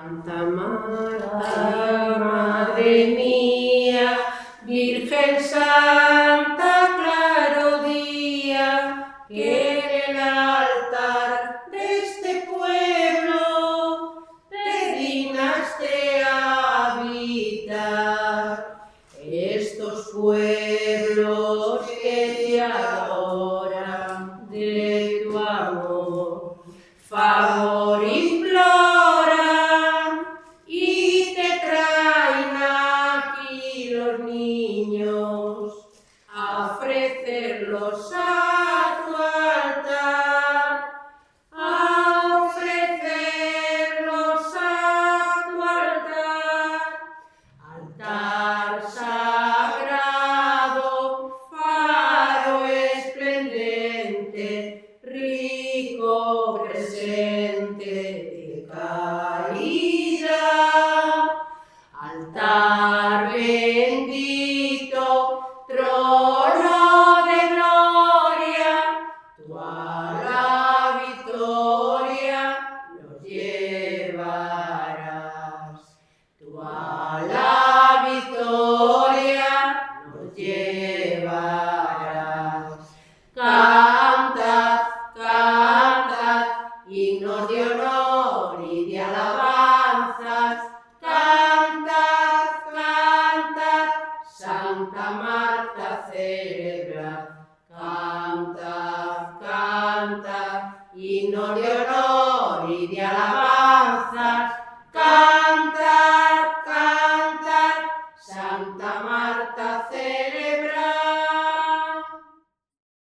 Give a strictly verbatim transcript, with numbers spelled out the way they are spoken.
Santa Marta, Madre mía, Virgen Santa, claro día, que en el altar de este pueblo te dignaste a habitar. Estos pueblos que te adoran de tu amor, favor imploran y te traen aquí los niños a ofrecerlos a tu altar, a ofrecerlos a tu altar, altar sagrado, faro esplendente, rico presente de caridad, altar bendito, trono de gloria, tú a la victoria nos llevarás, tú a la victoria nos llevarás. Cantad, cantad, himnos de honor y de alabanzas, cantad, cantad, Santa Marta celebra, cantad, cantad, himnos de